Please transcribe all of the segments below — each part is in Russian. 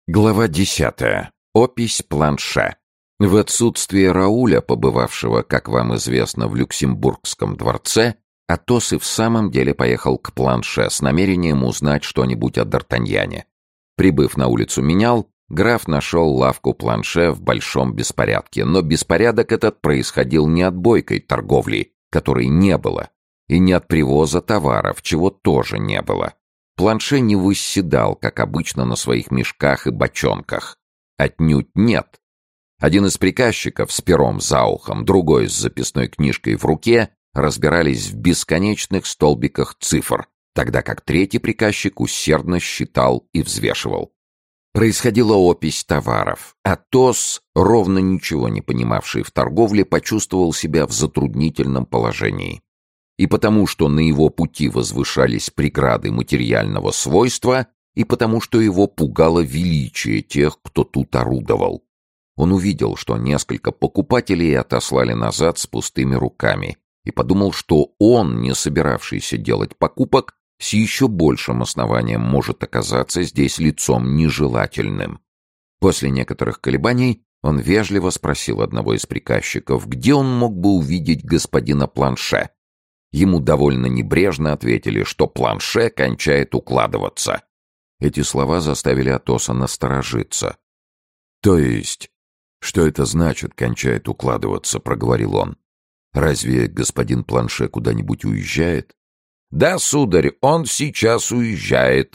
Глава 10. Опись планше. В отсутствие Рауля, побывавшего, как вам известно, в Люксембургском дворце, Атос и в самом деле поехал к планше с намерением узнать что-нибудь о Д'Артаньяне. Прибыв на улицу Менял, граф нашел лавку планше в большом беспорядке, но беспорядок этот происходил не от бойкой торговли, которой не было, и не от привоза товаров, чего тоже не было. Планше не восседал, как обычно, на своих мешках и бочонках. Отнюдь нет. Один из приказчиков с пером за ухом, другой с записной книжкой в руке разбирались в бесконечных столбиках цифр, тогда как третий приказчик усердно считал и взвешивал. Происходила опись товаров. Атос, ровно ничего не понимавший в торговле, почувствовал себя в затруднительном положении. И потому, что на его пути возвышались преграды материального свойства, и потому, что его пугало величие тех, кто тут орудовал. Он увидел, что несколько покупателей отослали назад с пустыми руками, и подумал, что он, не собиравшийся делать покупок, с еще большим основанием может оказаться здесь лицом нежелательным. После некоторых колебаний он вежливо спросил одного из приказчиков, где он мог бы увидеть господина Планше. Ему довольно небрежно ответили, что планше кончает укладываться. Эти слова заставили Атоса насторожиться. «То есть, что это значит, кончает укладываться?» — проговорил он. «Разве господин Планше куда-нибудь уезжает?» «Да, сударь, он сейчас уезжает».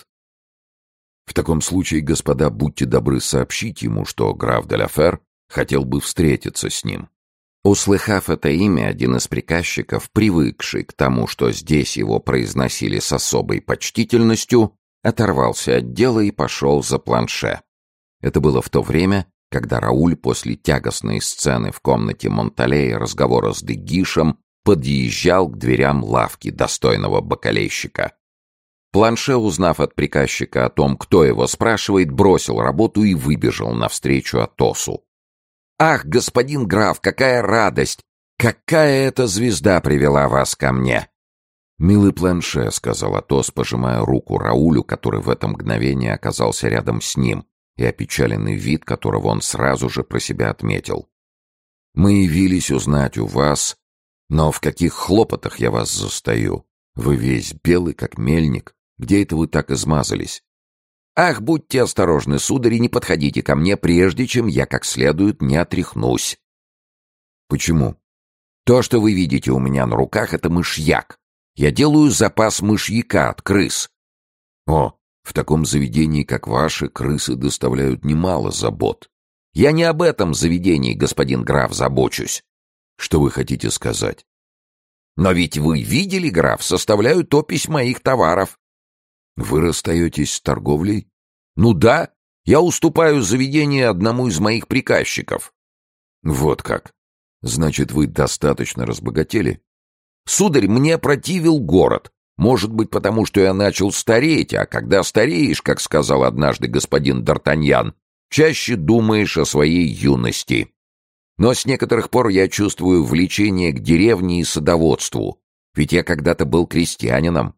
«В таком случае, господа, будьте добры сообщить ему, что граф де ла Фер хотел бы встретиться с ним». Услыхав это имя, один из приказчиков, привыкший к тому, что здесь его произносили с особой почтительностью, оторвался от дела и пошел за планше. Это было в то время, когда Рауль после тягостной сцены в комнате Монтале и разговора с де Гишем подъезжал к дверям лавки достойного бакалейщика. Планше, узнав от приказчика о том, кто его спрашивает, бросил работу и выбежал навстречу Атосу. «Ах, господин граф, какая радость! Какая эта звезда привела вас ко мне!» «Милый Планше», — сказал Атос, пожимая руку Раулю, который в это мгновение оказался рядом с ним, и опечаленный вид которого он сразу же про себя отметил. «Мы явились узнать у вас, но в каких хлопотах я вас застаю? Вы весь белый, как мельник. Где это вы так измазались?» «Ах, будьте осторожны, сударь, и не подходите ко мне, прежде чем я как следует не отряхнусь». «Почему?» «То, что вы видите у меня на руках, это мышьяк. Я делаю запас мышьяка от крыс». «О, в таком заведении, как ваше, крысы доставляют немало забот». «Я не об этом заведении, господин граф, забочусь». «Что вы хотите сказать?» «Но ведь вы видели, граф, составляют опись моих товаров». «Вы расстаетесь с торговлей?» «Ну да, я уступаю заведение одному из моих приказчиков». «Вот как. Значит, вы достаточно разбогатели?» «Сударь, мне противил город. Может быть, потому что я начал стареть, а когда стареешь, как сказал однажды господин Д'Артаньян, чаще думаешь о своей юности. Но с некоторых пор я чувствую влечение к деревне и садоводству, ведь я когда-то был крестьянином».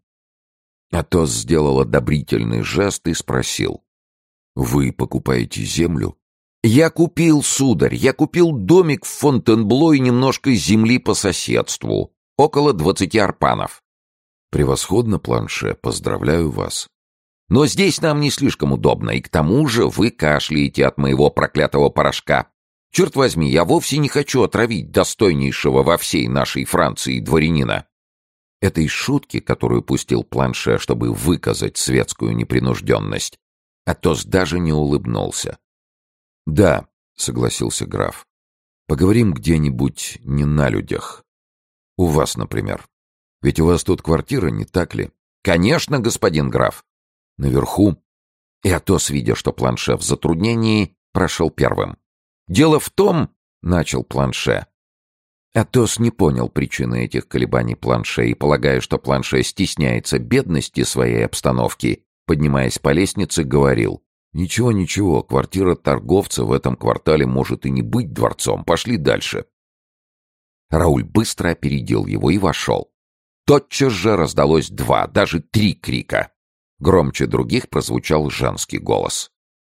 Атос сделал одобрительный жест и спросил. «Вы покупаете землю?» «Я купил, сударь, я купил домик в Фонтенбло и немножко земли по соседству, около 20 арпанов». «Превосходно, Планше, поздравляю вас». «Но здесь нам не слишком удобно, и к тому же вы кашляете от моего проклятого порошка. Черт возьми, я вовсе не хочу отравить достойнейшего во всей нашей Франции дворянина». Этой шутки, которую пустил Планше, чтобы выказать светскую непринужденность, Атос даже не улыбнулся. «Да», — согласился граф, — «поговорим где-нибудь не на людях. У вас, например. Ведь у вас тут квартира, не так ли?» «Конечно, господин граф». «Наверху?» И Атос, видя, что Планше в затруднении, прошел первым. «Дело в том», — начал Планше. Атос не понял причины этих колебаний Планше и, полагая, что Планше стесняется бедности своей обстановки, поднимаясь по лестнице, говорил: «Ничего, ничего, квартира торговца в этом квартале может и не быть дворцом. Пошли дальше». Рауль быстро опередил его и вошел. Тотчас же раздалось 2, даже 3 крика. Громче других прозвучал женский голос.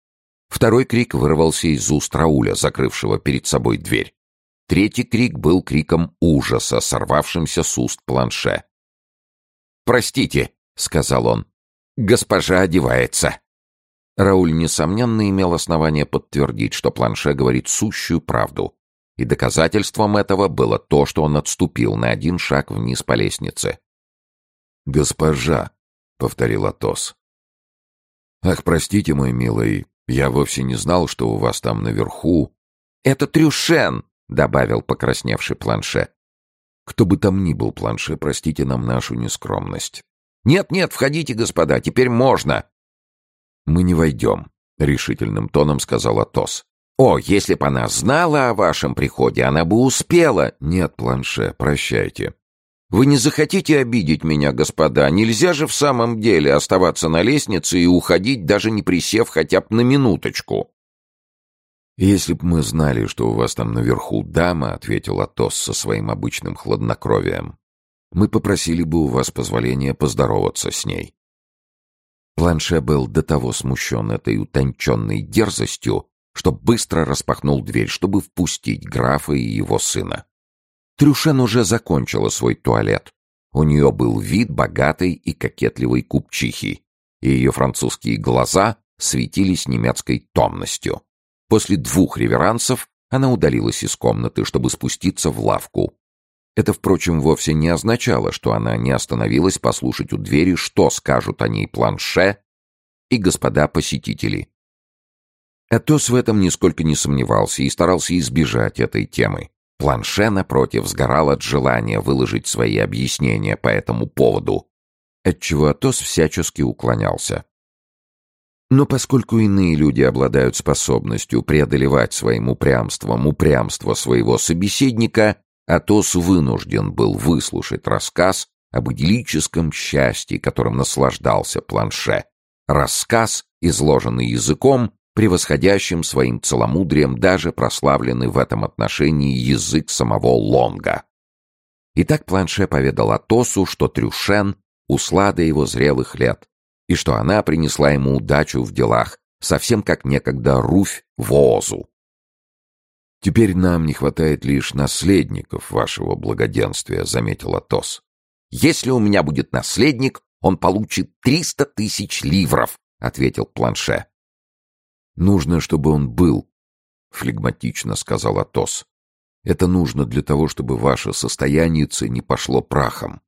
Второй крик вырвался из уст Рауля, закрывшего перед собой дверь. Третий крик был криком ужаса, сорвавшимся с уст Планше. «Простите», — сказал он, — «госпожа одевается». Рауль, несомненно, имел основание подтвердить, что Планше говорит сущую правду, и доказательством этого было то, что он отступил на один шаг вниз по лестнице. «Госпожа», — повторил Атос. «Ах, простите, мой милый, я вовсе не знал, что у вас там наверху...» «Это Трюшен», — добавил покрасневший Планше. «Кто бы там ни был, Планше, простите нам нашу нескромность». «Нет-нет, входите, господа, теперь можно». «Мы не войдем», — решительным тоном сказал Атос. «О, если б она знала о вашем приходе, она бы успела». «Нет, Планше, прощайте». «Вы не захотите обидеть меня, господа? Нельзя же в самом деле оставаться на лестнице и уходить, даже не присев хотя бы на минуточку». «Если б мы знали, что у вас там наверху дама», — ответил Атос со своим обычным хладнокровием, «мы попросили бы у вас позволения поздороваться с ней». Планше был до того смущен этой утонченной дерзостью, что быстро распахнул дверь, чтобы впустить графа и его сына. Трюшен уже закончила свой туалет. У нее был вид богатой и кокетливой купчихи, и ее французские глаза светились немецкой томностью. После 2 реверансов она удалилась из комнаты, чтобы спуститься в лавку. Это, впрочем, вовсе не означало, что она не остановилась послушать у двери, что скажут о ней Планше и господа посетители. Атос в этом нисколько не сомневался и старался избежать этой темы. Планше, напротив, сгорал от желания выложить свои объяснения по этому поводу, отчего Атос всячески уклонялся. Но поскольку иные люди обладают способностью преодолевать своим упрямством упрямство своего собеседника, Атос вынужден был выслушать рассказ об идиллическом счастье, которым наслаждался Планше. Рассказ, изложенный языком, превосходящим своим целомудрием даже прославленный в этом отношении язык самого Лонга. Итак, Планше поведал Атосу, что Трюшен усла до его зрелых лет, и что она принесла ему удачу в делах, совсем как некогда Руфь Воозу. «Теперь нам не хватает лишь наследников вашего благоденствия», — заметил Атос. «Если у меня будет наследник, он получит 300 000 ливров», — ответил Планше. «Нужно, чтобы он был», — флегматично сказал Атос. «Это нужно для того, чтобы ваше состоянице не пошло прахом».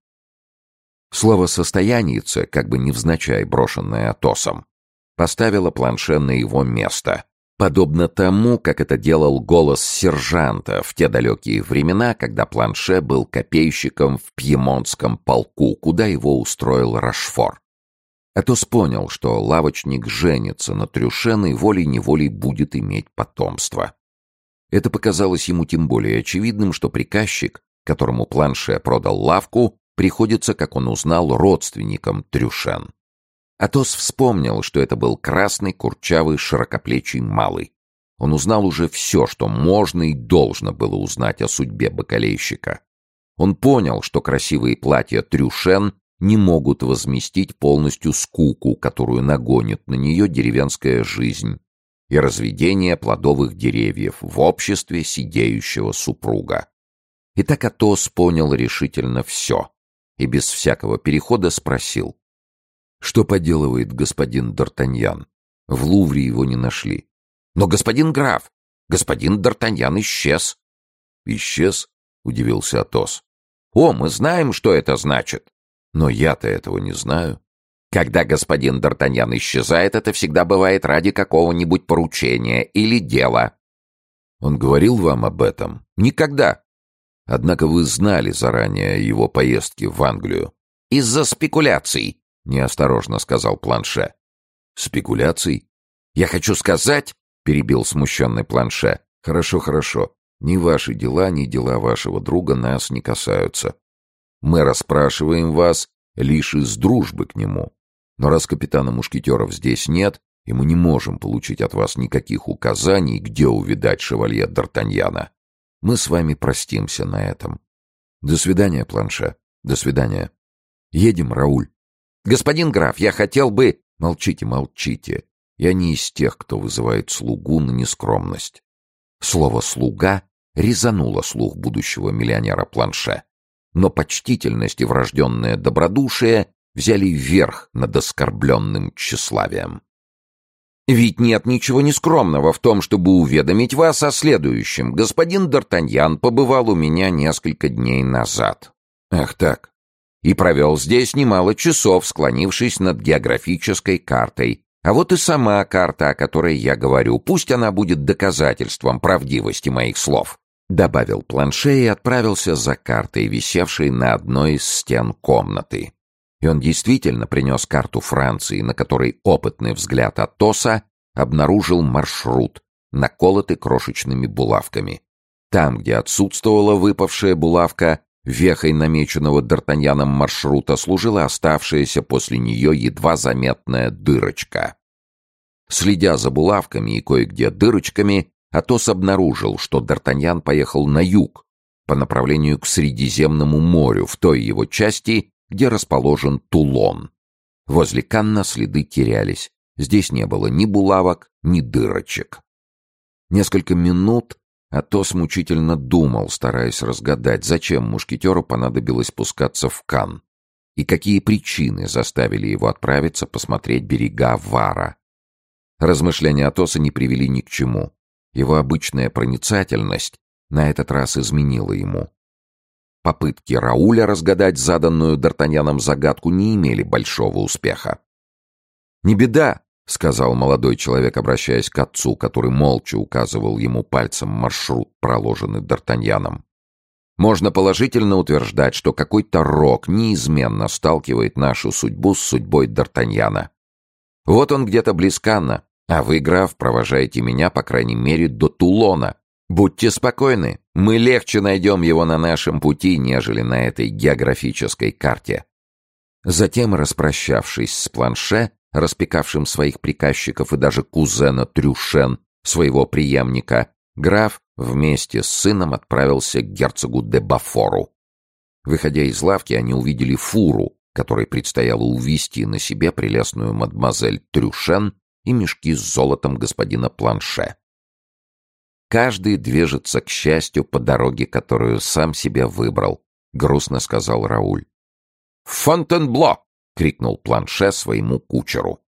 Слово «состоянице», как бы невзначай брошенное Атосом, поставило Планше на его место, подобно тому, как это делал голос сержанта в те далекие времена, когда Планше был копейщиком в пьемонтском полку, куда его устроил Рашфор. Атос понял, что лавочник женится на Трюшен и волей-неволей будет иметь потомство. Это показалось ему тем более очевидным, что приказчик, которому Планше продал лавку, приходится, как он узнал, родственником Трюшен. Атос вспомнил, что это был красный, курчавый, широкоплечий малый. Он узнал уже все, что можно и должно было узнать о судьбе бакалейщика. Он понял, что красивые платья Трюшен не могут возместить полностью скуку, которую нагонит на нее деревенская жизнь и разведение плодовых деревьев в обществе сидеющего супруга. И так Атос понял решительно все и без всякого перехода спросил: «Что поделывает господин Д'Артаньян? В Лувре его не нашли». «Но, господин граф, господин Д'Артаньян исчез». «Исчез?» — удивился Атос. «О, мы знаем, что это значит». «Но я-то этого не знаю». «Когда господин Д'Артаньян исчезает, это всегда бывает ради какого-нибудь поручения или дела». «Он говорил вам об этом?» «Никогда». «Однако вы знали заранее о его поездке в Англию». «Из-за спекуляций», — неосторожно сказал Планше. «Спекуляций? Я хочу сказать», — перебил смущенный Планше. «Хорошо, хорошо. Ни ваши дела, ни дела вашего друга нас не касаются. Мы расспрашиваем вас лишь из дружбы к нему. Но раз капитана мушкетеров здесь нет, и мы не можем получить от вас никаких указаний, где увидать шевалье Д'Артаньяна, мы с вами простимся на этом. До свидания, Планше. До свидания. Едем, Рауль». «Господин граф, я хотел бы...» «Молчите, молчите. Я не из тех, кто вызывает слугу на нескромность. Слово «слуга» резануло слух будущего миллионера Планше. Но почтительность и врожденное добродушие взяли верх над оскорбленным тщеславием. «Ведь нет ничего нескромного в том, чтобы уведомить вас о следующем. Господин Д'Артаньян побывал у меня несколько дней назад». «Ах так». «И провел здесь немало часов, склонившись над географической картой. А вот и сама карта, о которой я говорю. Пусть она будет доказательством правдивости моих слов», — добавил Планше и отправился за картой, висевшей на одной из стен комнаты. И он действительно принес карту Франции, на которой опытный взгляд Атоса обнаружил маршрут, наколотый крошечными булавками. Там, где отсутствовала выпавшая булавка, вехой намеченного Д'Артаньяном маршрута служила оставшаяся после нее едва заметная дырочка. Следя за булавками и кое-где дырочками, Атос обнаружил, что Д'Артаньян поехал на юг, по направлению к Средиземному морю, в той его части, где расположен Тулон. Возле Канна следы терялись. Здесь не было ни булавок, ни дырочек. Несколько минут Атос мучительно думал, стараясь разгадать, зачем мушкетеру понадобилось спускаться в Канн, и какие причины заставили его отправиться посмотреть берега Вара. Размышления Атоса не привели ни к чему. Его обычная проницательность на этот раз изменила ему. Попытки Рауля разгадать заданную Д'Артаньяном загадку не имели большого успеха. «Не беда», — сказал молодой человек, обращаясь к отцу, который молча указывал ему пальцем маршрут, проложенный Д'Артаньяном. «Можно положительно утверждать, что какой-то рок неизменно сталкивает нашу судьбу с судьбой Д'Артаньяна. Вот он где-то близ Канна, а вы, граф, провожаете меня, по крайней мере, до Тулона. Будьте спокойны, мы легче найдем его на нашем пути, нежели на этой географической карте». Затем, распрощавшись с Планше, распекавшим своих приказчиков и даже кузена Трюшен, своего преемника, граф вместе с сыном отправился к герцогу де Бафору. Выходя из лавки, они увидели фуру, которой предстояло увезти на себе прелестную мадемуазель Трюшен и мешки с золотом господина Планше. «Каждый движется, к счастью, по дороге, которую сам себе выбрал», — грустно сказал Рауль. «Фонтенбло!» — крикнул Планше своему кучеру.